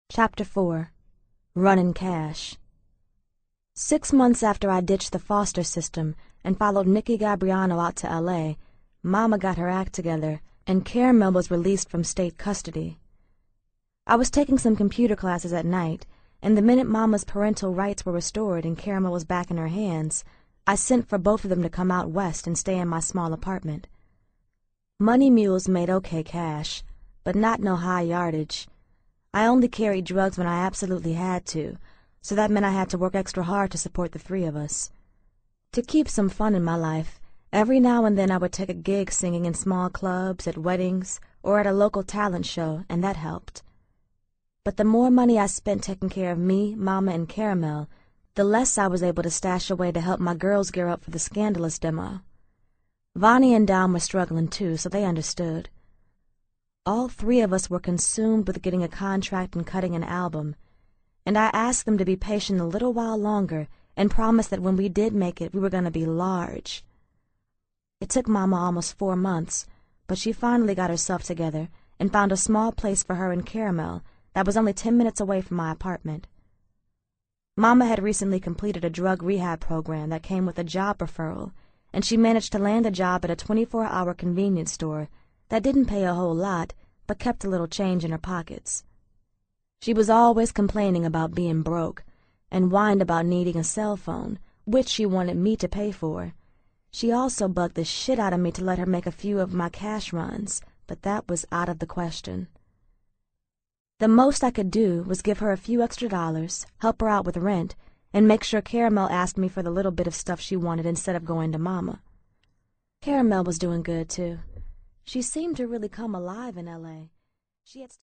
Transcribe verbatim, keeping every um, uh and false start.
Chapter four. Runnin' Cash. Six months after I ditched the foster system and followed Nikki Gabriano out to L A, Mama got her act together, and Caramel was released from state custody. I was taking some computer classes at night, and the minute Mama's parental rights were restored and Caramel was back in her hands, I sent for both of them to come out west and stay in my small apartment. Money mules made okay cash, but not no high yardage. I only carried drugs when I absolutely had to, so that meant I had to work extra hard to support the three of us. To keep some fun in my life, every now and then I would take a gig singing in small clubs, at weddings, or at a local talent show, and that helped. But the more money I spent taking care of me, Mama, and Caramel, the less I was able to stash away to help my girls gear up for the Scandalous demo. Vonnie and Dom were struggling too, so they understood. All three of us were consumed with getting a contract and cutting an album, and I asked them to be patient a little while longer and promise that when we did make it, we were going to be large. It took Mama almost four months, but she finally got herself together and found a small place for her and Caramel that was only ten minutes away from my apartment. Mama had recently completed a drug rehab program that came with a job referral, and she managed to land a job at a twenty-four hour convenience store that didn't pay a whole lot, but kept a little change in her pockets. She was always complaining about being broke, and whined about needing a cell phone, which she wanted me to pay for. She also bugged the shit out of me to let her make a few of my cash runs, but that was out of the question. The most I could do was give her a few extra dollars, help her out with rent, and make sure Caramel asked me for the little bit of stuff she wanted instead of going to Mama. Caramel was doing good, too. She seemed to really come alive in L A. She had